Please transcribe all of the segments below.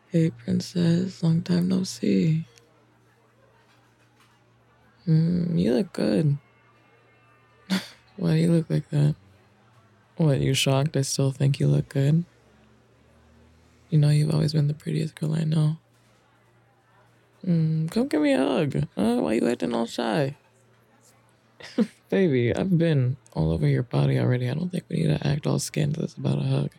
Hey, princess. Long time no see. You look good. Why do you look like that? What, you shocked I still think you look good? You know you've always been the prettiest girl I know. Come give me a hug. Why you acting all shy? Baby, I've been all over your body already. I don't think we need to act all scandalous about a hug.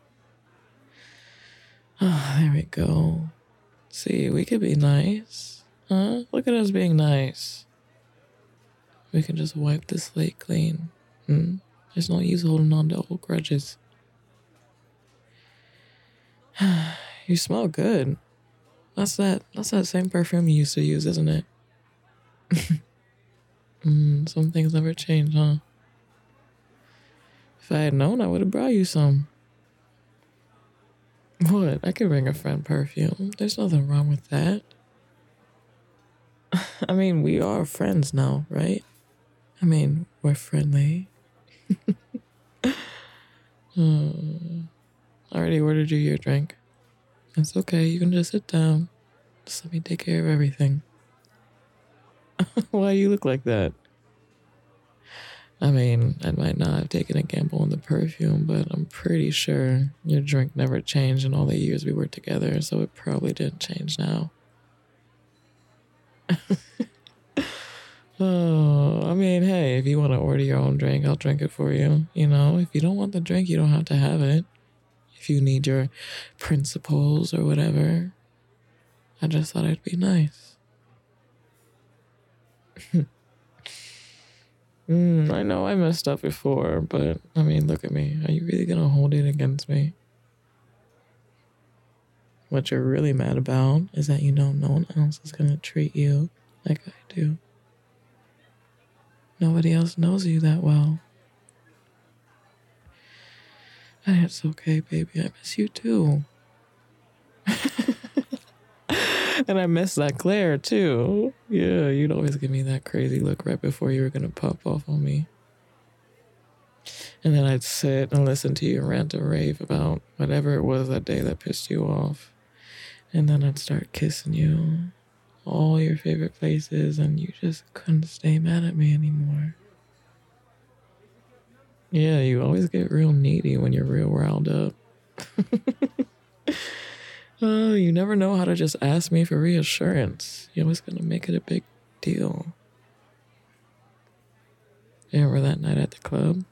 Ah, there we go. See, we could be nice. Huh? Look at us being nice. We can just wipe the slate clean. There's no use holding on to old grudges. You smell good. That's that same perfume you used to use, isn't it? Some things never change, huh? If I had known, I would have brought you some. What? I could bring a friend perfume. There's nothing wrong with that. I mean, we are friends now, right? I mean, we're friendly. I already ordered you your drink. It's okay. You can just sit down. Just let me take care of everything. Why you look like that? I mean, I might not have taken a gamble on the perfume, but I'm pretty sure your drink never changed in all the years we were together, so it probably didn't change now. Oh, I mean, hey, if you want to order your own drink, I'll drink it for you. You know, if you don't want the drink, you don't have to have it. If you need your principles or whatever, I just thought it'd be nice. I know I messed up before, but I mean, look at me. Are you really gonna hold it against me? What you're really mad about is that you know no one else is gonna treat you like I do. Nobody else knows you that well. And it's okay, baby. I miss you too. And I miss that Claire too. Yeah, you'd always give me that crazy look right before you were gonna pop off on me. And then I'd sit and listen to you rant and rave about whatever it was that day that pissed you off. And then I'd start kissing you all your favorite places, and you just couldn't stay mad at me anymore. Yeah, you always get real needy when you're real riled up. You never know how to just ask me for reassurance. You're always gonna make it a big deal. You remember that night at the club?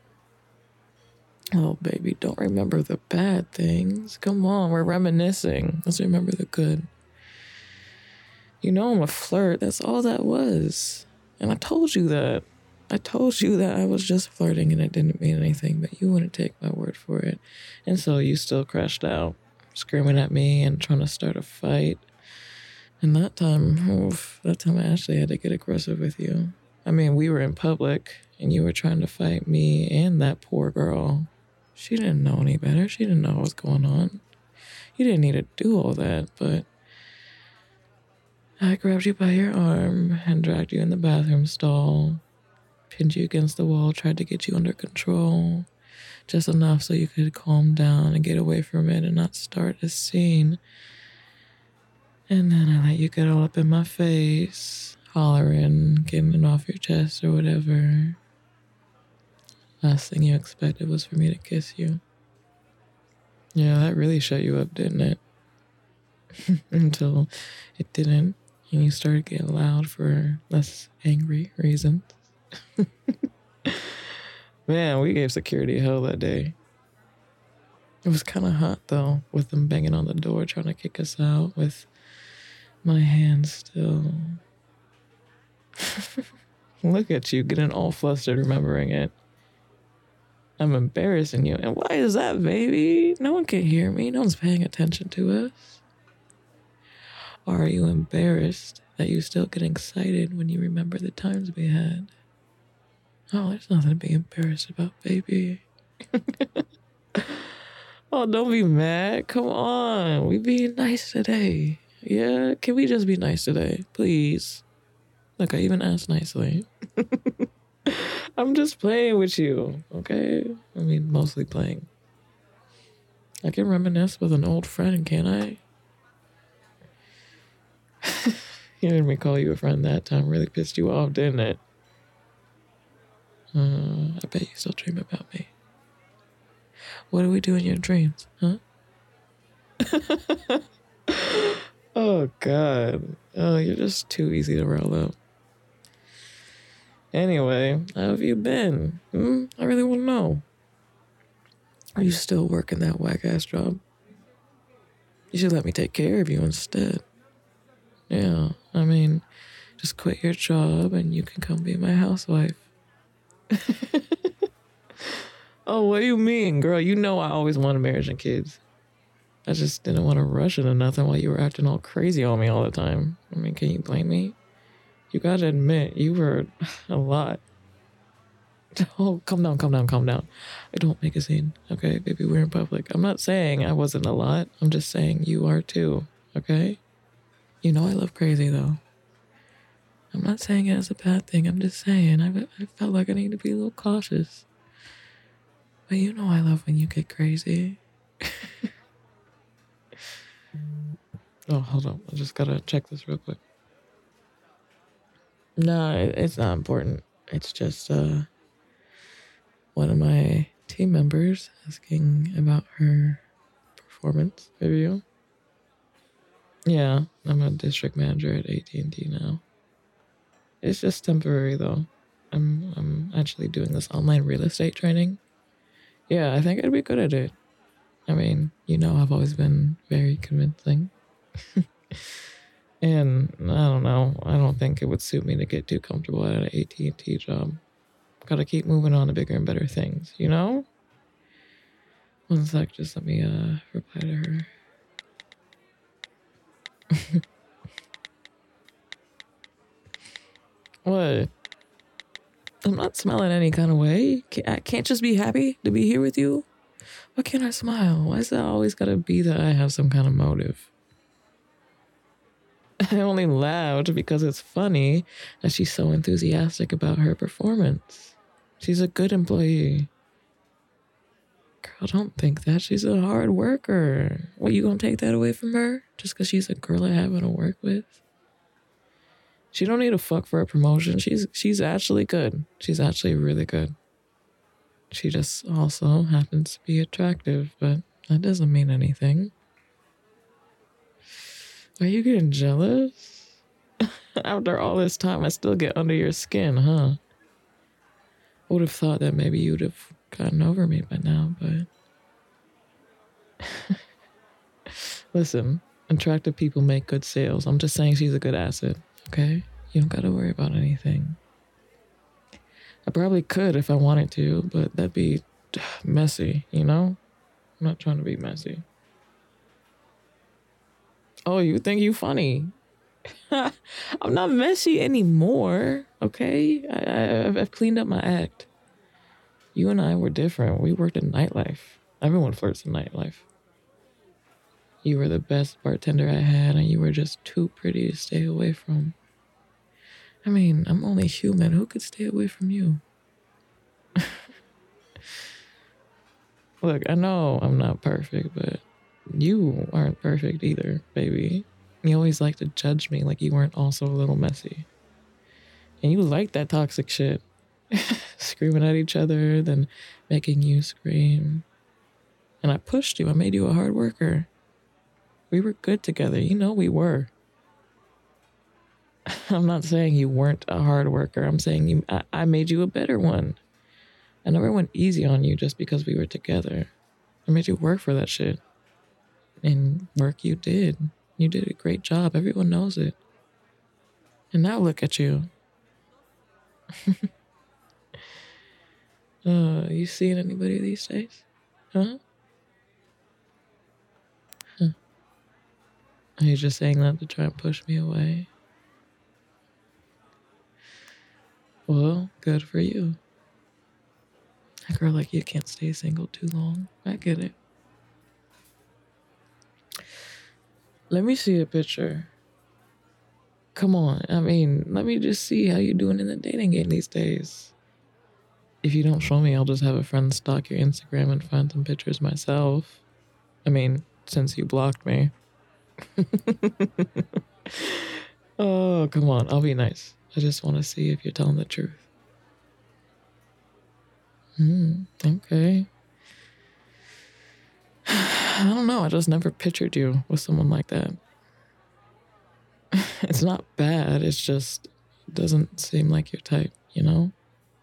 Oh, baby, don't remember the bad things. Come on, we're reminiscing. Let's remember the good. You know I'm a flirt. That's all that was. And I told you that. I told you that I was just flirting and it didn't mean anything, but you wouldn't take my word for it. And so you still crashed out, screaming at me and trying to start a fight. And that time I actually had to get aggressive with you. I mean, we were in public and you were trying to fight me and that poor girl. She didn't know any better. She didn't know what was going on. You didn't need to do all that, but I grabbed you by your arm and dragged you in the bathroom stall, pinned you against the wall, tried to get you under control, just enough so you could calm down and get away from it and not start a scene. And then I let you get all up in my face, hollering, getting it off your chest or whatever. Last thing you expected was for me to kiss you. Yeah, that really shut you up, didn't it? Until it didn't, and you started getting loud for less angry reasons. Man, we gave security hell that day. It was kind of hot, though, with them banging on the door trying to kick us out with my hands still. Look at you getting all flustered remembering it. I'm embarrassing you. And why is that, baby? No one can hear me. No one's paying attention to us. Or are you embarrassed that you still get excited when you remember the times we had? Oh, there's nothing to be embarrassed about, baby. Oh, don't be mad. Come on. We being nice today. Yeah? Can we just be nice today? Please. Look, I even asked nicely. I'm just playing with you, okay? I mean, mostly playing. I can reminisce with an old friend, can't I? Hearing me call you a friend that time really pissed you off, didn't it? I bet you still dream about me. What do we do in your dreams, huh? Oh, God. Oh, you're just too easy to roll up. Anyway, how have you been? I really want to know. Are you still working that whack-ass job? You should let me take care of you instead. Yeah, I mean, just quit your job and you can come be my housewife. Oh, what do you mean, girl? You know I always wanted marriage and kids. I just didn't want to rush into nothing while you were acting all crazy on me all the time. I mean, can you blame me? You gotta admit, you were a lot. Oh, calm down, calm down, calm down. I don't make a scene, okay? Baby, we're in public. I'm not saying I wasn't a lot. I'm just saying you are too, okay? You know I love crazy, though. I'm not saying it as a bad thing. I'm just saying I felt like I need to be a little cautious. But you know I love when you get crazy. Oh, hold on. I just gotta check this real quick. No, it's not important. It's just one of my team members asking about her performance review. Yeah, I'm a district manager at AT&T now. It's just temporary though. I'm actually doing this online real estate training. Yeah, I think I'd be good at it. I mean, you know, I've always been very convincing. And I don't know. I don't think it would suit me to get too comfortable at an AT&T job. Gotta keep moving on to bigger and better things, you know? One sec, just let me reply to her. What? I'm not smiling any kind of way. I can't just be happy to be here with you. Why can't I smile? Why is that always gotta be that I have some kind of motive? I only laughed because it's funny that she's so enthusiastic about her performance. She's a good employee. Girl, don't think that. She's a hard worker. What, you gonna take that away from her? Just because she's a girl I happen to work with? She don't need a fuck for a promotion. She's actually good. She's actually really good. She just also happens to be attractive, but that doesn't mean anything. Are you getting jealous? After all this time, I still get under your skin, huh? I would have thought that maybe you'd have gotten over me by now, but... Listen, attractive people make good sales. I'm just saying she's a good asset, okay? You don't gotta worry about anything. I probably could if I wanted to, but that'd be messy, you know? I'm not trying to be messy. Oh, you think you funny? I'm not messy anymore, okay? I've cleaned up my act. You and I were different. We worked in nightlife. Everyone flirts in nightlife. You were the best bartender I had, and you were just too pretty to stay away from. I mean, I'm only human. Who could stay away from you? Look, I know I'm not perfect, but you aren't perfect either, baby. You always like to judge me like you weren't also a little messy. And you like that toxic shit. Screaming at each other, then making you scream. And I pushed you. I made you a hard worker. We were good together. You know we were. I'm not saying you weren't a hard worker. I'm saying I made you a better one. I never went easy on you just because we were together. I made you work for that shit. And work you did. You did a great job. Everyone knows it. And now look at you. You seeing anybody these days? Huh? Are you just saying that to try and push me away? Well, good for you. A girl like you can't stay single too long. I get it. Let me see a picture. Come on. I mean, let me just see how you're doing in the dating game these days. If you don't show me, I'll just have a friend stalk your Instagram and find some pictures myself. I mean, since you blocked me. Oh, come on. I'll be nice. I just want to see if you're telling the truth. Okay. I don't know. I just never pictured you with someone like that. It's not bad. It's just doesn't seem like your type, you know?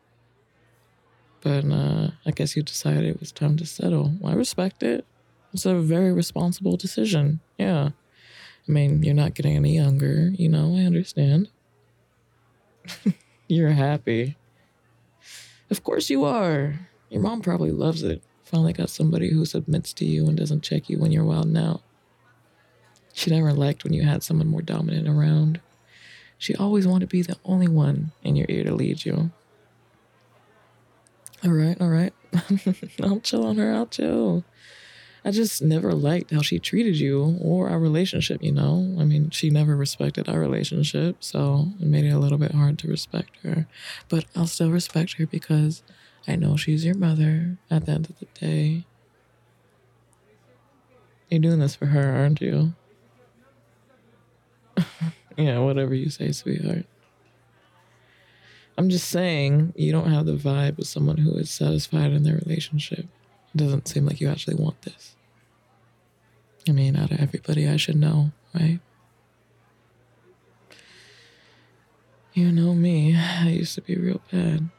But I guess you decided it was time to settle. Well, I respect it. It's a very responsible decision. Yeah. I mean, you're not getting any younger, you know, I understand. You're happy. Of course you are. Your mom probably loves it. Finally got somebody who submits to you and doesn't check you when you're wilding out. She never liked when you had someone more dominant around. She always wanted to be the only one in your ear to lead you. All right, all right. I'll chill on her, I'll chill. I just never liked how she treated you or our relationship, you know? I mean, she never respected our relationship, so it made it a little bit hard to respect her. But I'll still respect her because I know she's your mother at the end of the day. You're doing this for her, aren't you? Yeah, whatever you say, sweetheart. I'm just saying, you don't have the vibe of someone who is satisfied in their relationship. It doesn't seem like you actually want this. I mean, out of everybody, I should know, right? You know me, I used to be real bad.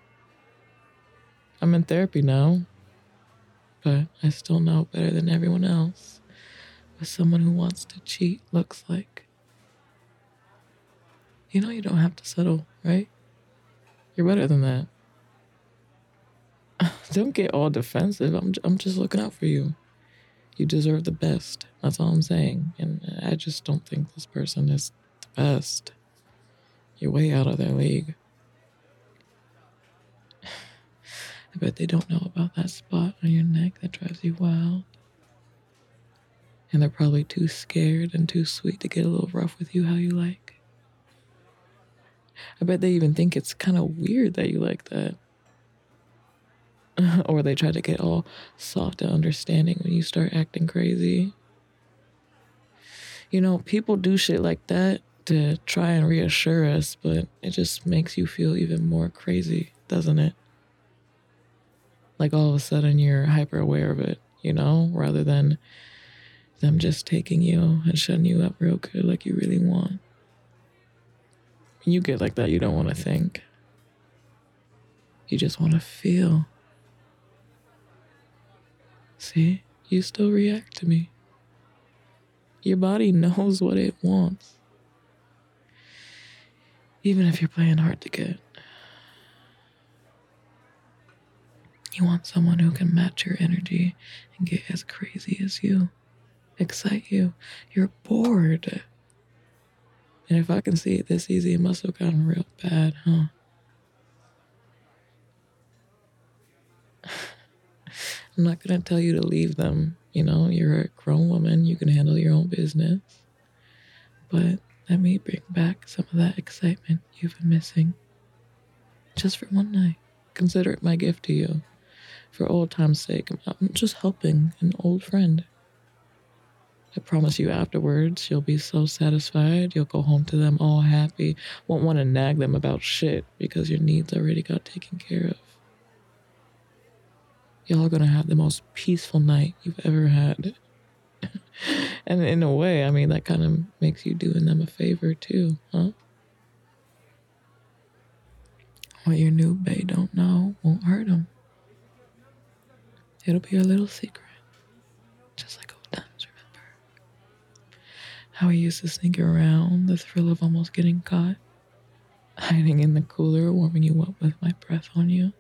I'm in therapy now, but I still know better than everyone else what someone who wants to cheat looks like. You know you don't have to settle, right? You're better than that. Don't get all defensive. I'm just looking out for you. You deserve the best. That's all I'm saying. And I just don't think this person is the best. You're way out of their league. I bet they don't know about that spot on your neck that drives you wild. And they're probably too scared and too sweet to get a little rough with you how you like. I bet they even think it's kind of weird that you like that. Or they try to get all soft and understanding when you start acting crazy. You know, people do shit like that to try and reassure us, but it just makes you feel even more crazy, doesn't it? Like all of a sudden you're hyper aware of it, you know, rather than them just taking you and shutting you up real good like you really want. When you get like that, you don't want to think. You just want to feel. See, you still react to me. Your body knows what it wants. Even if you're playing hard to get. You want someone who can match your energy and get as crazy as you. Excite you. You're bored. And if I can see it this easy, it must have gotten real bad, huh? I'm not going to tell you to leave them. You know, you're a grown woman. You can handle your own business. But let me bring back some of that excitement you've been missing. Just for one night. Consider it my gift to you. For old time's sake, I'm just helping an old friend. I promise you afterwards, you'll be so satisfied. You'll go home to them all happy. Won't want to nag them about shit because your needs already got taken care of. Y'all are going to have the most peaceful night you've ever had. And in a way, I mean, that kind of makes you doing them a favor too, huh? What your new bae don't know won't hurt them. It'll be a little secret. Just like old times, remember? How we used to sneak around, the thrill of almost getting caught. Hiding in the cooler, warming you up with my breath on you.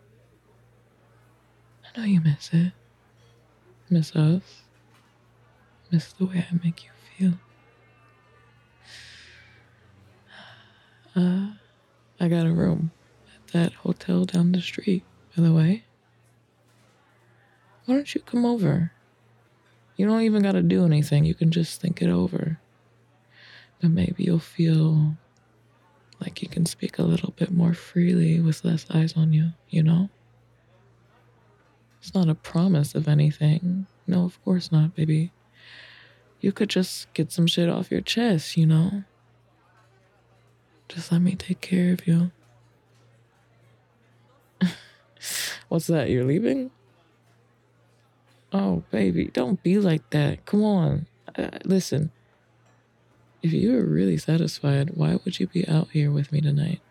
I know you miss it. Miss us. Miss the way I make you feel. I got a room at that hotel down the street, by the way. Why don't you come over? You don't even gotta do anything. You can just think it over. But maybe you'll feel like you can speak a little bit more freely with less eyes on you, you know? It's not a promise of anything. No, of course not, baby. You could just get some shit off your chest, you know? Just let me take care of you. What's that? You're leaving? Oh, baby, don't be like that. Come on. Listen, if you were really satisfied, why would you be out here with me tonight?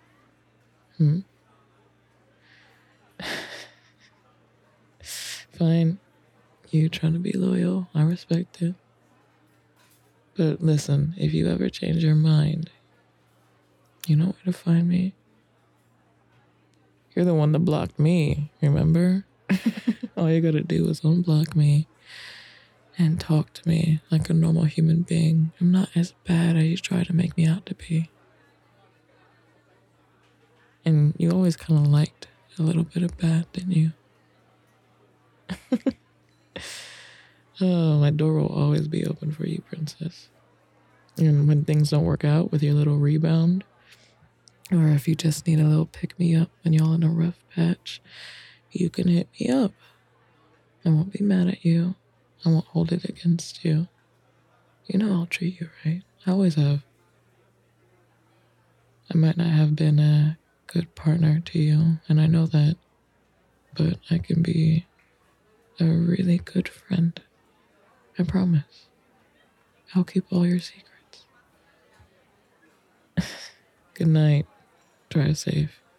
Fine. You trying to be loyal. I respect it. But listen, if you ever change your mind, you know where to find me. You're the one that blocked me, remember? All you gotta do is unblock me and talk to me like a normal human being. I'm not as bad as you try to make me out to be. And you always kind of liked a little bit of bad, didn't you? Oh, my door will always be open for you, princess. And when things don't work out with your little rebound, or if you just need a little pick-me-up when y'all in a rough patch, you can hit me up. I won't be mad at you. I won't hold it against you. You know I'll treat you right. I always have. I might not have been a good partner to you, and I know that, but I can be a really good friend. I promise. I'll keep all your secrets. Good night. Drive safe.